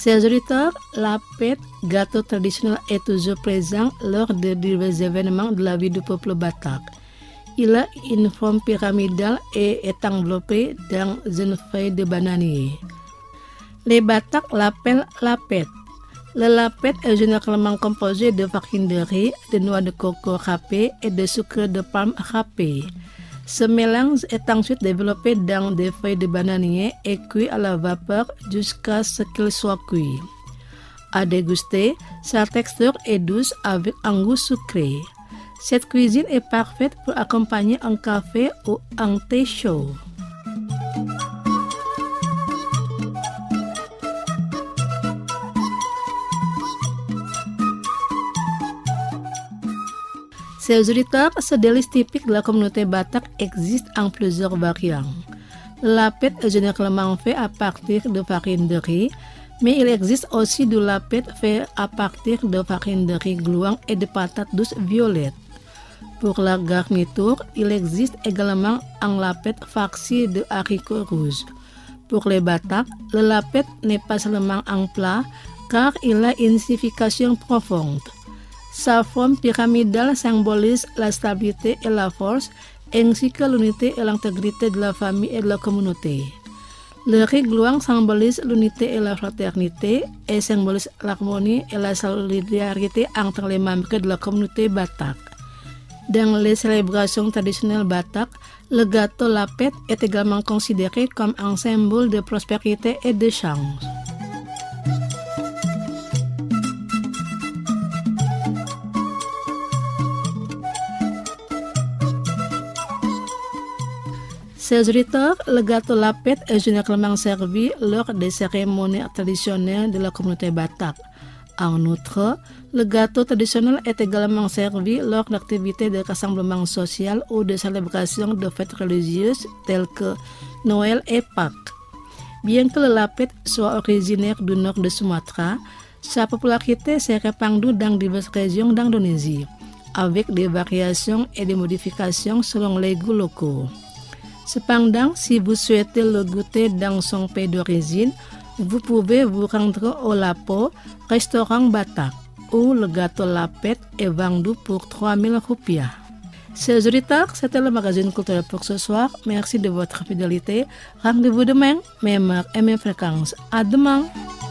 Chers auditeurs, la fête gâteau traditionnel est toujours présent lors de divers événements de la vie du peuple batak. Il a une forme pyramidale et est enveloppé dans une feuille de bananier. Les Batak l'appellent lapet. Le lapet est généralement composé de farine de riz, de noix de coco râpées et de sucre de palme râpé. Ce mélange est ensuite développé dans des feuilles de bananier et cuit à la vapeur jusqu'à ce qu'il soit cuit. À déguster, sa texture est douce avec un goût sucré. Cette cuisine est parfaite pour accompagner un café ou un thé chaud. Ces auditeurs, ce délice typique de la communauté Batak existe en plusieurs variantes. Le lapet est généralement fait à partir de farine de riz, mais il existe aussi du lapet fait à partir de farine de riz gluant et de patates douces violettes. Pour la garniture, il existe également un lapet farci de haricots rouges. Pour les Batak, le lapet n'est pas seulement un plat, car il a une signification profonde. Sa forme pyramidale symbolise la stabilité et la force, ainsi que l'unité et l'intégrité de la famille et de la communauté. Le riz gluant symbolise l'unité et la fraternité et symbolise l'harmonie et la solidarité entre les membres de la communauté Batak. Dans les célébrations traditionnelles Batak, le gâteau lapet est également considéré comme un symbole de prospérité et de chance. Chers auditeurs, le gâteau lapet est généralement servi lors des cérémonies traditionnelles de la communauté Batak. En outre, le gâteau traditionnel est également servi lors d'activités de rassemblement social ou de célébrations de fêtes religieuses telles que Noël et Pâques. Bien que le lapet soit originaire du nord de Sumatra, sa popularité s'est répandue dans diverses régions d'Indonésie, avec des variations et des modifications selon les goûts locaux. Cependant, si vous souhaitez le goûter dans son pays d'origine, vous pouvez vous rendre au Lapo, restaurant Batak, où le gâteau lapet est vendu pour 3000 rupiah. Chers auditeurs, c'était le magazine culturel pour ce soir. Merci de votre fidélité. Rendez-vous demain, même heure et même fréquence. À demain.